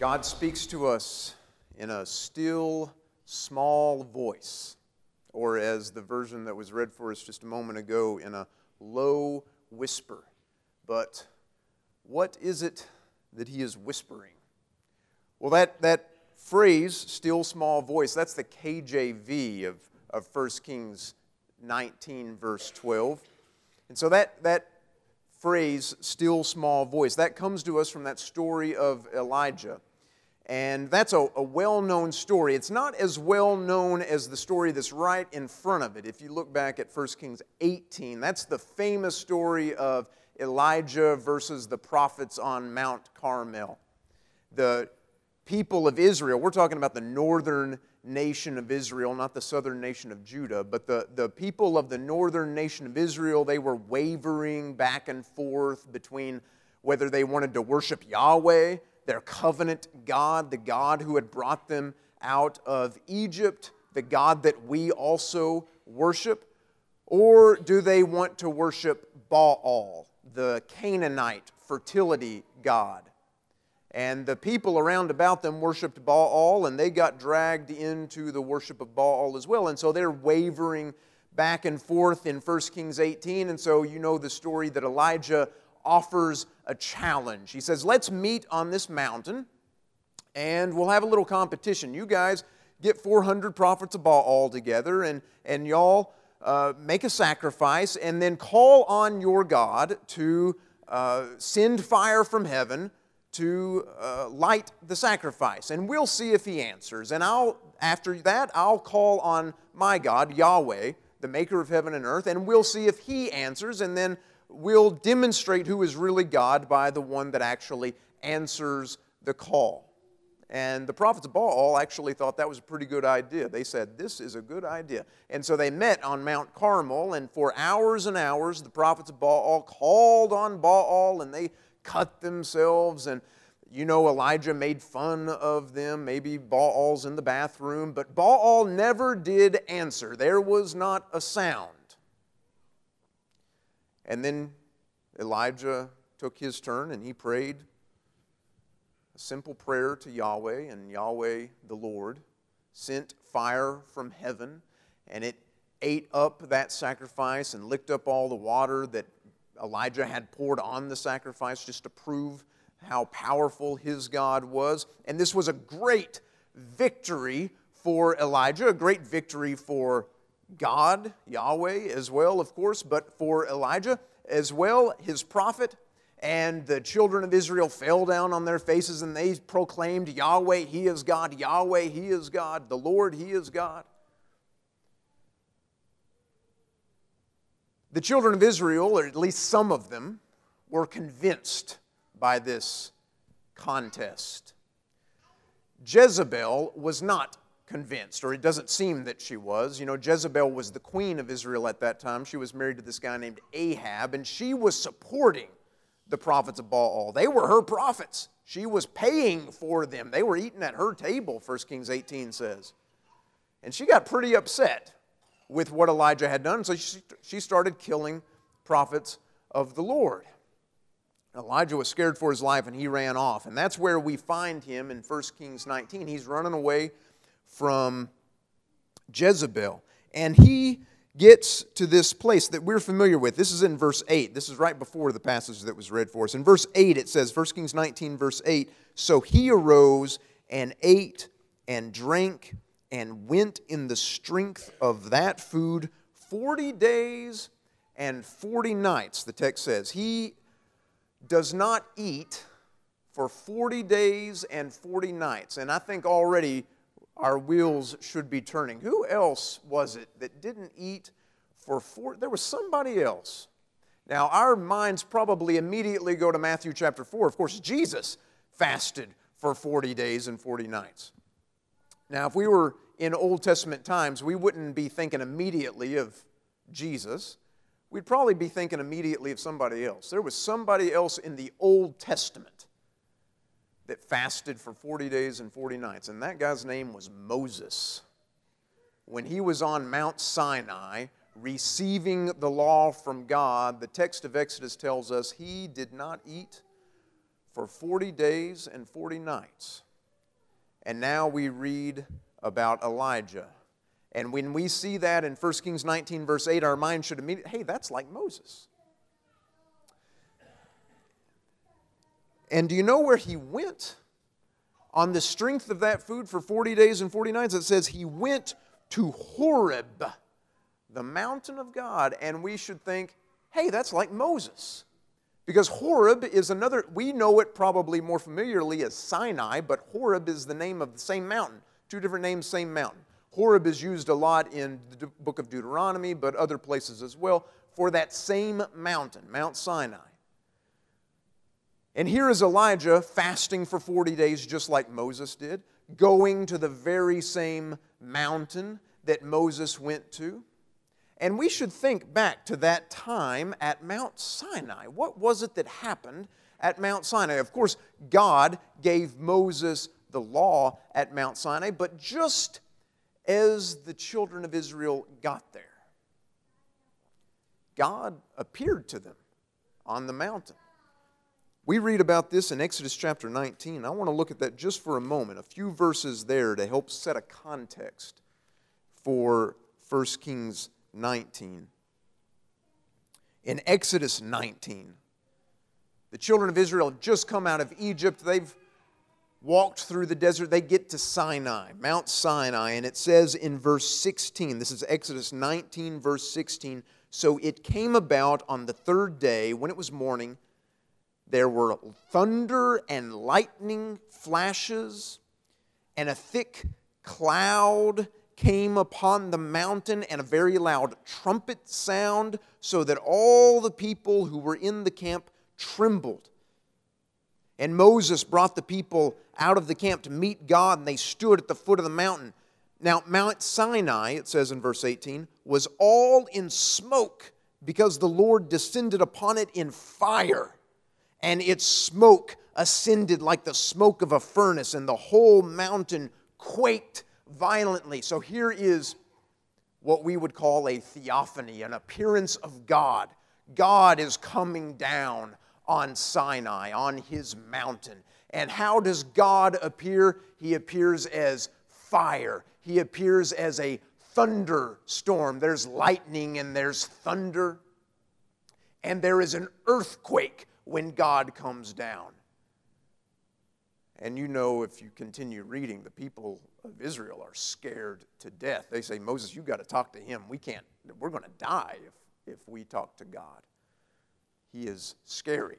God speaks to us in a still, small voice, or as the version that was read for us just a moment ago, in a low whisper. But what is it that He is whispering? Well, that phrase, still small voice, that's the KJV of 1 Kings 19, verse 12. And so that phrase, still small voice, that comes to us from that story of Elijah. And that's a well-known story. It's not as well-known as the story that's right in front of it. If you look back at 1 Kings 18, that's the famous story of Elijah versus the prophets on Mount Carmel. The people of Israel, we're talking about the northern nation of Israel, not the southern nation of Judah, but the people of the northern nation of Israel, they were wavering back and forth between whether they wanted to worship Yahweh, their covenant God, the God who had brought them out of Egypt, the God that we also worship, or do they want to worship Baal, the Canaanite fertility god? And the people around about them worshiped Baal, and they got dragged into the worship of Baal as well. And so they're wavering back and forth in 1 Kings 18. And so you know the story that Elijah offers a challenge. He says, let's meet on this mountain, and we'll have a little competition. You guys get 400 prophets of Baal together, and y'all make a sacrifice, and then call on your God to send fire from heaven to light the sacrifice, and we'll see if He answers. And after that, I'll call on my God, Yahweh, the maker of heaven and earth, and we'll see if He answers, and then we'll demonstrate who is really God by the one that actually answers the call. And the prophets of Baal actually thought that was a pretty good idea. They said, this is a good idea. And so they met on Mount Carmel, and for hours and hours, the prophets of Baal called on Baal, and they cut themselves, and you know Elijah made fun of them. Maybe Baal's in the bathroom, but Baal never did answer. There was not a sound. And then Elijah took his turn, and he prayed a simple prayer to Yahweh, and Yahweh, the Lord, sent fire from heaven, and it ate up that sacrifice and licked up all the water that Elijah had poured on the sacrifice just to prove how powerful his God was. And this was a great victory for Elijah, a great victory for God, Yahweh as well, of course, but for Elijah as well, his prophet. And the children of Israel fell down on their faces, and they proclaimed, Yahweh, He is God. Yahweh, He is God. The Lord, He is God. The children of Israel, or at least some of them, were convinced by this contest. Jezebel was not convinced, or it doesn't seem that she was. You know, Jezebel was the queen of Israel at that time. She was married to this guy named Ahab, and she was supporting the prophets of Baal. They were her prophets. She was paying for them. They were eating at her table, 1 Kings 18 says. And she got pretty upset with what Elijah had done, so she started killing prophets of the Lord. Elijah was scared for his life, and he ran off. And that's where we find him in 1 Kings 19. He's running away from Jezebel. And he gets to this place that we're familiar with. This is in verse 8. This is right before the passage that was read for us. In verse 8 it says, 1 Kings 19, verse 8, so he arose and ate and drank and went in the strength of that food 40 days and 40 nights, the text says. He does not eat for 40 days and 40 nights. And I think already our wheels should be turning. Who else was it that didn't eat for 40? There was somebody else. Now, our minds probably immediately go to Matthew chapter 4. Of course, Jesus fasted for 40 days and 40 nights. Now, if we were in Old Testament times, we wouldn't be thinking immediately of Jesus. We'd probably be thinking immediately of somebody else. There was somebody else in the Old Testament that fasted for 40 days and 40 nights, and that guy's name was Moses. When he was on Mount Sinai, receiving the law from God, the text of Exodus tells us he did not eat for 40 days and 40 nights. And now we read about Elijah. And when we see that in 1 Kings 19, verse 8, our mind should immediately, hey, that's like Moses. And do you know where he went? On the strength of that food for 40 days and 40 nights, it says he went to Horeb, the mountain of God. And we should think, hey, that's like Moses. Because Horeb is another, we know it probably more familiarly as Sinai, but Horeb is the name of the same mountain. Two different names, same mountain. Horeb is used a lot in the book of Deuteronomy, but other places as well, for that same mountain, Mount Sinai. And here is Elijah fasting for 40 days just like Moses did, going to the very same mountain that Moses went to. And we should think back to that time at Mount Sinai. What was it that happened at Mount Sinai? Of course, God gave Moses the law at Mount Sinai, but just as the children of Israel got there, God appeared to them on the mountain. We read about this in Exodus chapter 19. I want to look at that just for a moment, a few verses there to help set a context for 1 Kings 19. In Exodus 19, the children of Israel have just come out of Egypt. They've walked through the desert. They get to Sinai, Mount Sinai, and it says in verse 16, this is Exodus 19, verse 16, so it came about on the third day, when it was morning, there were thunder and lightning flashes, and a thick cloud came upon the mountain, and a very loud trumpet sound, so that all the people who were in the camp trembled. And Moses brought the people out of the camp to meet God, and they stood at the foot of the mountain. Now, Mount Sinai, it says in verse 18, was all in smoke, because the Lord descended upon it in fire. And its smoke ascended like the smoke of a furnace, and the whole mountain quaked violently. So here is what we would call a theophany, an appearance of God. God is coming down on Sinai, on his mountain. And how does God appear? He appears as fire. He appears as a thunderstorm. There's lightning and there's thunder. And there is an earthquake when God comes down. And you know, if you continue reading, the people of Israel are scared to death. They say, Moses, you've got to talk to him. We're going to die if we talk to God. He is scary.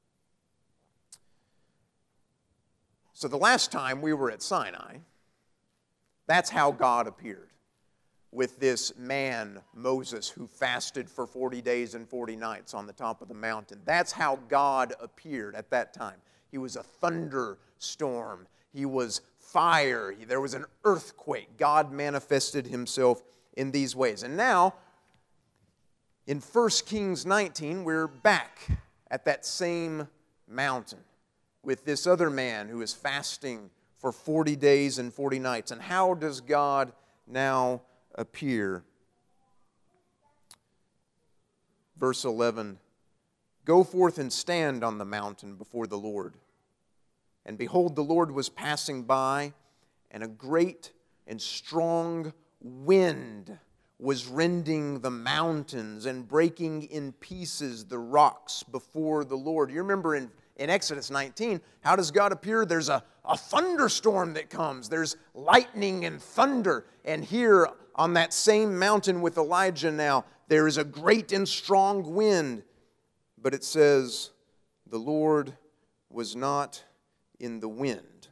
So the last time we were at Sinai, that's how God appeared. With this man, Moses, who fasted for 40 days and 40 nights on the top of the mountain. That's how God appeared at that time. He was a thunderstorm. He was fire. There was an earthquake. God manifested himself in these ways. And now, in 1 Kings 19, we're back at that same mountain with this other man who is fasting for 40 days and 40 nights. And how does God now appear? Verse 11, go forth and stand on the mountain before the Lord. And behold, the Lord was passing by, and a great and strong wind was rending the mountains and breaking in pieces the rocks before the Lord. You remember in Exodus 19, how does God appear? There's a thunderstorm that comes. There's lightning and thunder. And here on that same mountain with Elijah now, there is a great and strong wind. But it says, the Lord was not in the wind.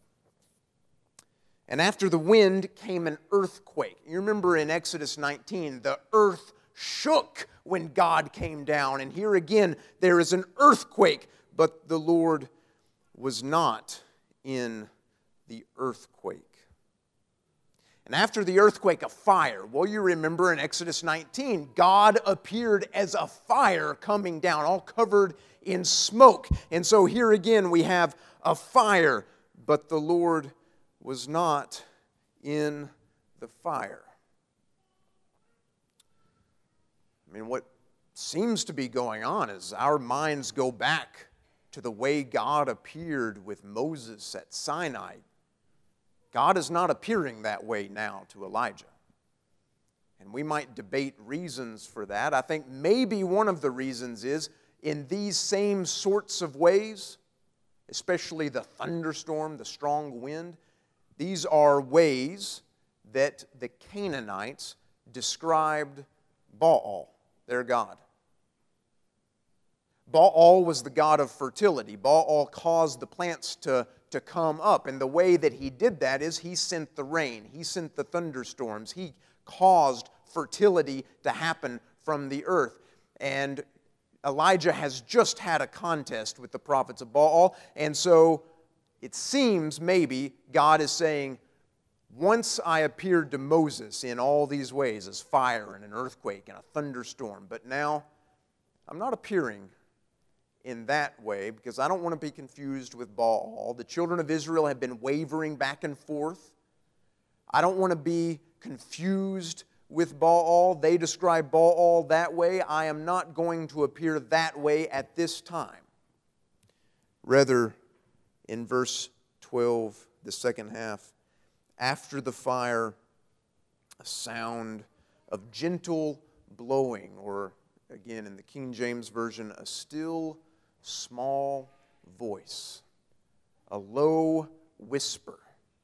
And after the wind came an earthquake. You remember in Exodus 19, the earth shook when God came down. And here again, there is an earthquake, but the Lord was not in the earthquake. And after the earthquake, a fire. Well, you remember in Exodus 19, God appeared as a fire coming down, all covered in smoke. And so here again we have a fire, but the Lord was not in the fire. I mean, what seems to be going on is our minds go back to the way God appeared with Moses at Sinai God is not appearing that way now to Elijah. And we might debate reasons for that. I think maybe one of the reasons is in these same sorts of ways, especially the thunderstorm, the strong wind, these are ways that the Canaanites described Baal, their god. Baal was the god of fertility. Baal caused the plants to come up. And the way that he did that is he sent the rain. He sent the thunderstorms. He caused fertility to happen from the earth. And Elijah has just had a contest with the prophets of Baal. And so it seems maybe God is saying, once I appeared to Moses in all these ways as fire and an earthquake and a thunderstorm, but now I'm not appearing in that way because I don't want to be confused with Baal. The children of Israel have been wavering back and forth. I don't want to be confused with Baal. They describe Baal that way. I am not going to appear that way at this time. Rather, in verse 12, the second half, after the fire, a sound of gentle blowing, or again in the King James Version, a still small voice, a low whisper.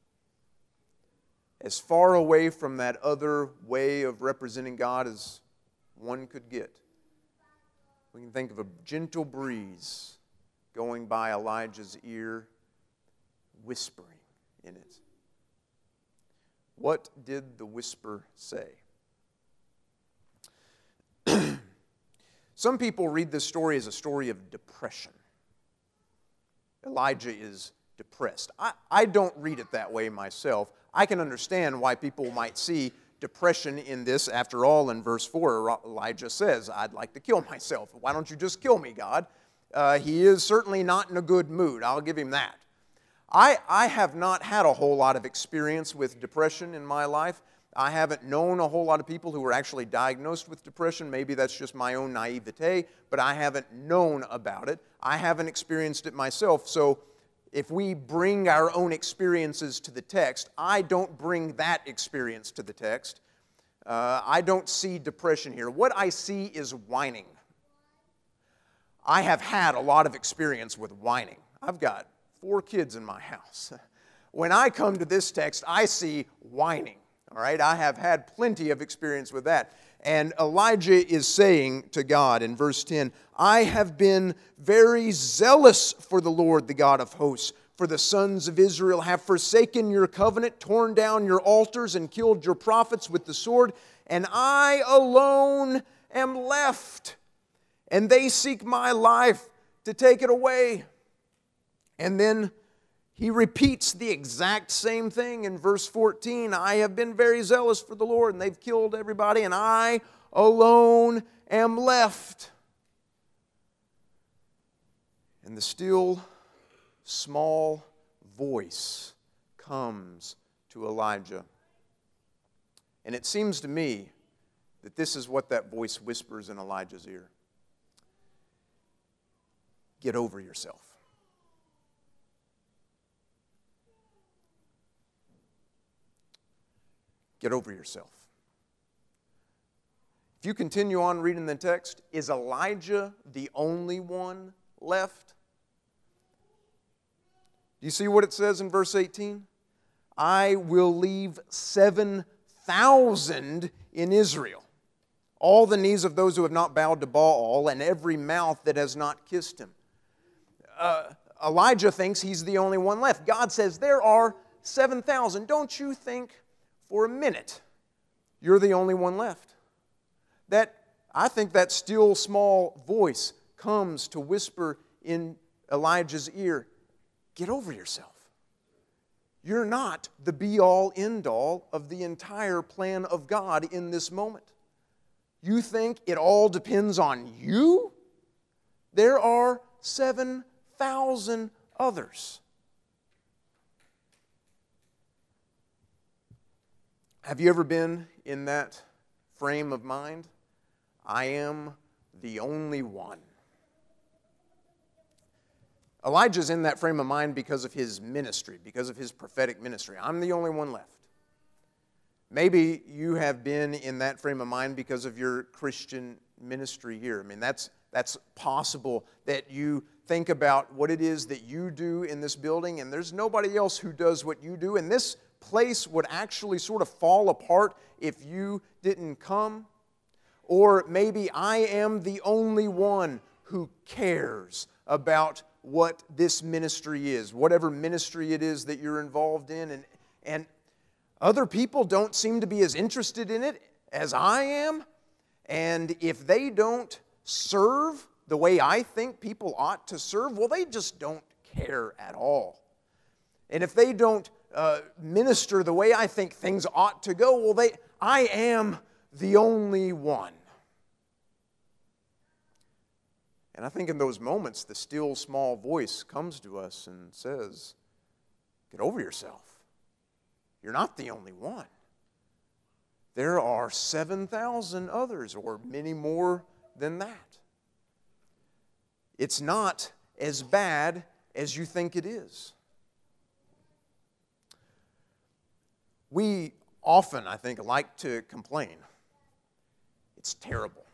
As far away from that other way of representing God as one could get. We can think of a gentle breeze going by Elijah's ear, whispering in it. What did the whisper say? Some people read this story as a story of depression. Elijah is depressed. I don't read it that way myself. I can understand why people might see depression in this. After all, in verse 4, Elijah says, I'd like to kill myself. Why don't you just kill me, God? He is certainly not in a good mood. I'll give him that. I have not had a whole lot of experience with depression in my life. I haven't known a whole lot of people who were actually diagnosed with depression. Maybe that's just my own naivete, but I haven't known about it. I haven't experienced it myself. So if we bring our own experiences to the text, I don't bring that experience to the text. I don't see depression here. What I see is whining. I have had a lot of experience with whining. I've got 4 kids in my house. When I come to this text, I see whining. All right, I have had plenty of experience with that. And Elijah is saying to God in verse 10, I have been very zealous for the Lord, the God of hosts. For the sons of Israel have forsaken your covenant, torn down your altars, and killed your prophets with the sword. And I alone am left, and they seek my life to take it away. And then he repeats the exact same thing in verse 14. I have been very zealous for the Lord, and they've killed everybody, and I alone am left. And the still small voice comes to Elijah. And it seems to me that this is what that voice whispers in Elijah's ear. Get over yourself. Get over yourself. If you continue on reading the text, is Elijah the only one left? Do you see what it says in verse 18? I will leave 7,000 in Israel, all the knees of those who have not bowed to Baal, and every mouth that has not kissed him. Elijah thinks he's the only one left. God says there are 7,000. Don't you think for a minute you're the only one left? I think that still small voice comes to whisper in Elijah's ear, get over yourself. You're not the be-all, end-all of the entire plan of God in this moment. You think it all depends on you? There are 7,000 others. Have you ever been in that frame of mind? I am the only one. Elijah's in that frame of mind because of his ministry, because of his prophetic ministry. I'm the only one left. Maybe you have been in that frame of mind because of your Christian ministry here. I mean, that's possible that you think about what it is that you do in this building, and there's nobody else who does what you do, and this place would actually sort of fall apart if you didn't come. Or maybe I am the only one who cares about what this ministry is, whatever ministry it is that you're involved in, and other people don't seem to be as interested in it as I am, and if they don't serve the way I think people ought to serve, well, they just don't care at all. And if they don't minister the way I think things ought to go, well, I am the only one. And I think in those moments, the still small voice comes to us and says, get over yourself. You're not the only one. There are 7,000 others, or many more than that. It's not as bad as you think it is. We often, I think, like to complain. It's terrible.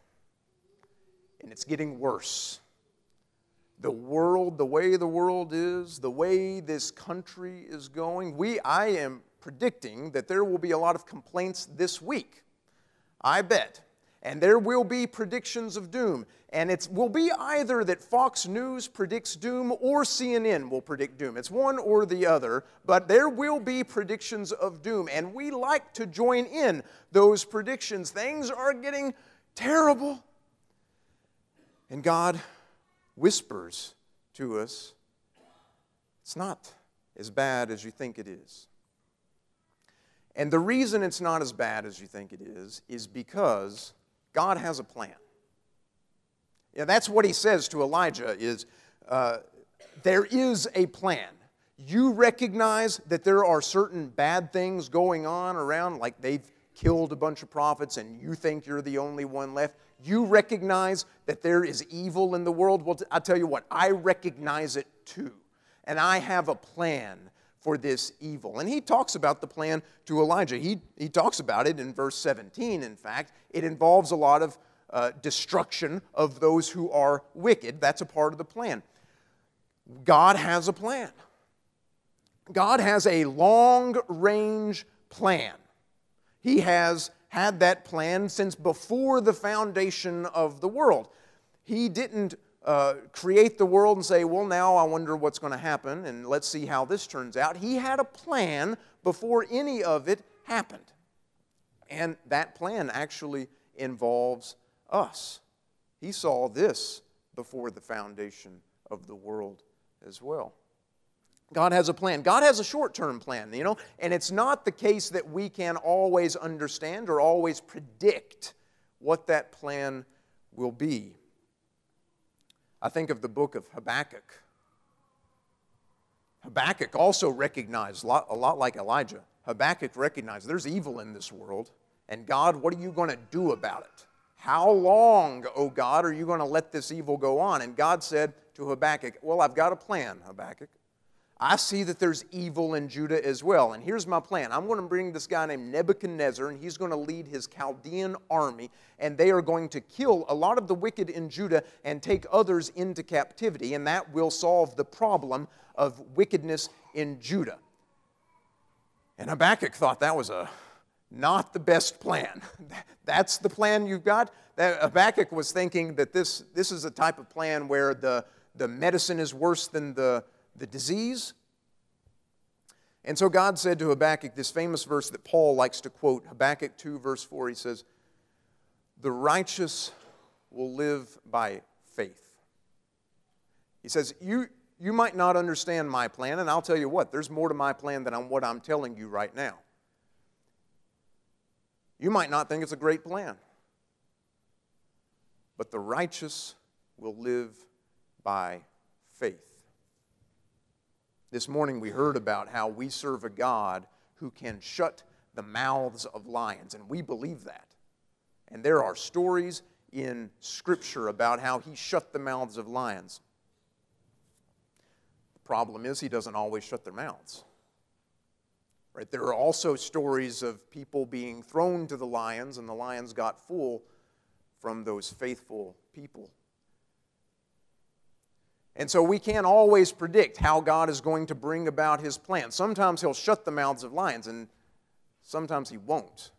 And it's getting worse. The world, the way the world is, the way this country is going, I am predicting that there will be a lot of complaints this week. I bet. And there will be predictions of doom. And it will be either that Fox News predicts doom or CNN will predict doom. It's one or the other, but there will be predictions of doom. And we like to join in those predictions. Things are getting terrible. And God whispers to us, it's not as bad as you think it is. And the reason it's not as bad as you think it is because God has a plan. Yeah, that's what he says to Elijah is, there is a plan. You recognize that there are certain bad things going on around, like they've killed a bunch of prophets and you think you're the only one left. You recognize that there is evil in the world. Well, I'll tell you what, I recognize it too. And I have a plan for this evil. And he talks about the plan to Elijah. He talks about it in verse 17, in fact. It involves a lot of destruction of those who are wicked. That's a part of the plan. God has a plan. God has a long-range plan. He has had that plan since before the foundation of the world. He didn't create the world and say, well, now I wonder what's going to happen, and let's see how this turns out. He had a plan before any of it happened. And that plan actually involves us. He saw this before the foundation of the world as well. God has a plan. God has a short-term plan, and it's not the case that we can always understand or always predict what that plan will be. I think of the book of Habakkuk. Habakkuk also recognized, a lot like Elijah, Habakkuk recognized there's evil in this world, and God, what are you going to do about it? How long, O God, are you going to let this evil go on? And God said to Habakkuk, well, I've got a plan, Habakkuk. I see that there's evil in Judah as well, and here's my plan. I'm going to bring this guy named Nebuchadnezzar, and he's going to lead his Chaldean army, and they are going to kill a lot of the wicked in Judah and take others into captivity, and that will solve the problem of wickedness in Judah. And Habakkuk thought that was not the best plan. That's the plan you've got? Habakkuk was thinking that this is a type of plan where the medicine is worse than the disease. And so God said to Habakkuk this famous verse that Paul likes to quote, Habakkuk 2, verse 4, he says, the righteous will live by faith. He says, you might not understand my plan, and I'll tell you what, there's more to my plan than what I'm telling you right now. You might not think it's a great plan, but the righteous will live by faith. This morning we heard about how we serve a God who can shut the mouths of lions, and we believe that. And there are stories in Scripture about how he shut the mouths of lions. problem is he doesn't always shut their mouths. Right? There are also stories of people being thrown to the lions, and the lions got full from those faithful people. And so we can't always predict how God is going to bring about His plan. Sometimes He'll shut the mouths of lions, and sometimes He won't.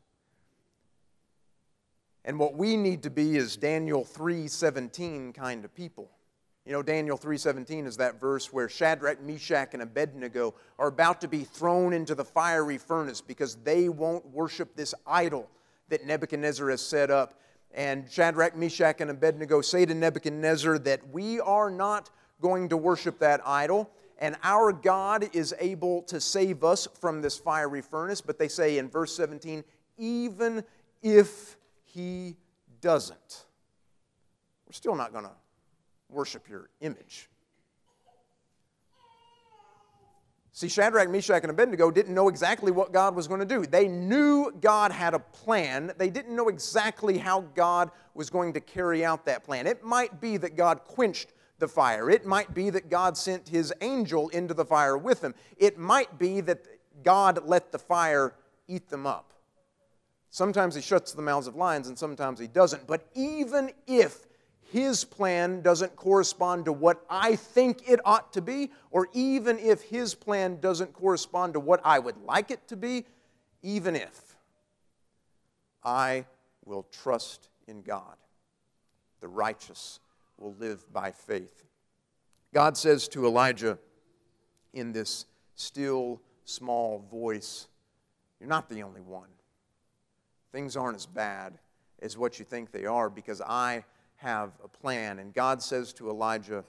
And what we need to be is Daniel 3:17 kind of people. You know, Daniel 3:17 is that verse where Shadrach, Meshach, and Abednego are about to be thrown into the fiery furnace because they won't worship this idol that Nebuchadnezzar has set up. And Shadrach, Meshach, and Abednego say to Nebuchadnezzar that we are not going to worship that idol, and our God is able to save us from this fiery furnace. But they say in verse 17, even if He doesn't, we're still not going to worship your image. See, Shadrach, Meshach, and Abednego didn't know exactly what God was going to do. They knew God had a plan. They didn't know exactly how God was going to carry out that plan. It might be that God quenched the fire. It might be that God sent His angel into the fire with them. It might be that God let the fire eat them up. Sometimes He shuts the mouths of lions and sometimes He doesn't. But even if His plan doesn't correspond to what I think it ought to be, or even if His plan doesn't correspond to what I would like it to be, even if, I will trust in God. The righteous will live by faith. God says to Elijah in this still, small voice, you're not the only one. Things aren't as bad as what you think they are because I have a plan. And God says to Elijah,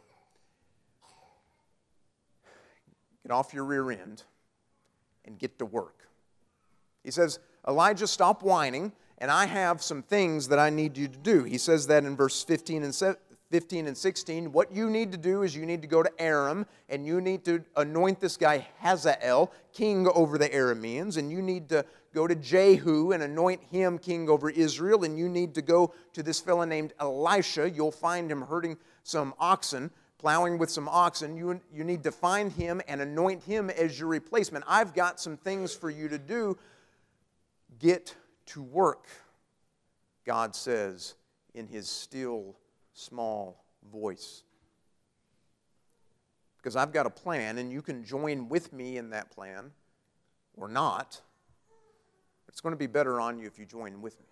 get off your rear end and get to work. He says, Elijah, stop whining, and I have some things that I need you to do. He says that in verse 15 and 16. What you need to do is you need to go to Aram, and you need to anoint this guy Hazael king over the Arameans, and you need to go to Jehu and anoint him king over Israel, and you need to go to this fellow named Elisha. You'll find him herding some oxen, plowing with some oxen. You need to find him and anoint him as your replacement. I've got some things for you to do. Get to work, God says in His still, small voice. Because I've got a plan, and you can join with me in that plan or not. It's going to be better on you if you join with me.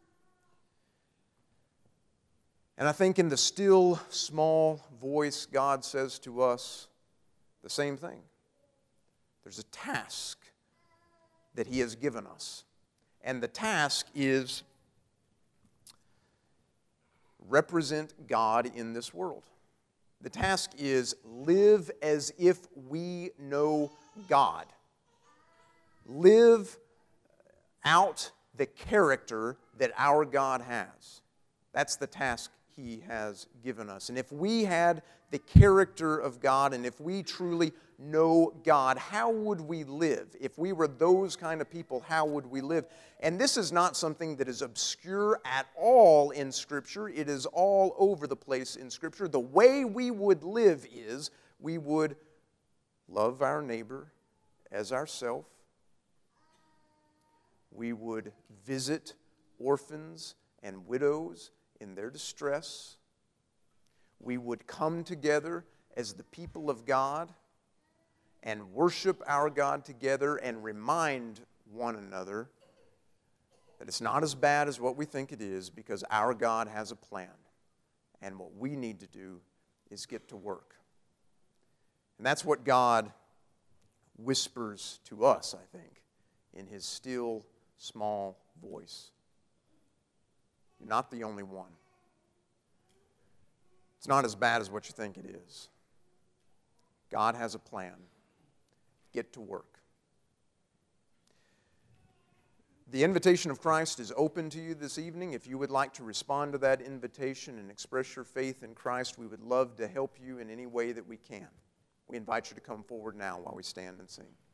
And I think in the still, small voice, God says to us the same thing. There's a task that He has given us. And the task is represent God in this world. The task is live as if we know God. Live out the character that our God has. That's the task He has given us. And if we had the character of God, and if we truly know God, how would we live? If we were those kind of people, how would we live? And this is not something that is obscure at all in Scripture. It is all over the place in Scripture. The way we would live is we would love our neighbor as ourselves. We would visit orphans and widows in their distress. We would come together as the people of God and worship our God together and remind one another that it's not as bad as what we think it is because our God has a plan. And what we need to do is get to work. And that's what God whispers to us, I think, in His still, small voice. You're not the only one. It's not as bad as what you think it is. God has a plan. Get to work. The invitation of Christ is open to you this evening. If you would like to respond to that invitation and express your faith in Christ, we would love to help you in any way that we can. We invite you to come forward now while we stand and sing.